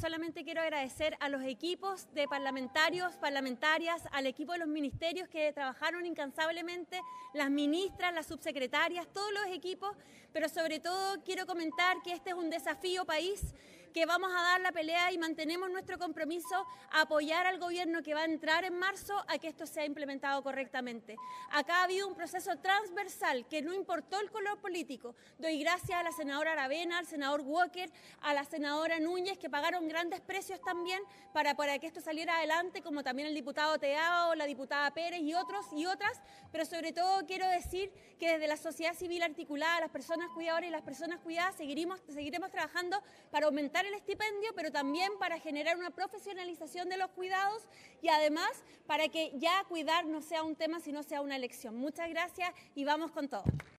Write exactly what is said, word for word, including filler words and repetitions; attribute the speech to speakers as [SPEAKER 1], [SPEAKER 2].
[SPEAKER 1] solamente quiero agradecer a los equipos de parlamentarios, parlamentarias, al equipo de los ministerios que trabajaron incansablemente, las ministras, las subsecretarias, todos los equipos, pero sobre todo quiero comentar que este es un desafío país, que vamos a dar la pelea y mantenemos nuestro compromiso a apoyar al gobierno que va a entrar en marzo a que esto sea implementado correctamente. Acá ha habido un proceso transversal que no importó el color político. Doy gracias a la senadora Aravena, al senador Walker, a la senadora Núñez, que pagaron grandes precios también para, para que esto saliera adelante, como también el diputado Teao, la diputada Pérez y otros y otras, pero sobre todo quiero decir que desde la sociedad civil articulada, las personas cuidadoras y las personas cuidadas seguiremos, seguiremos trabajando para aumentar el estipendio, pero también para generar una profesionalización de los cuidados y además para que ya cuidar no sea un tema, sino sea una elección. Muchas gracias y vamos con todo.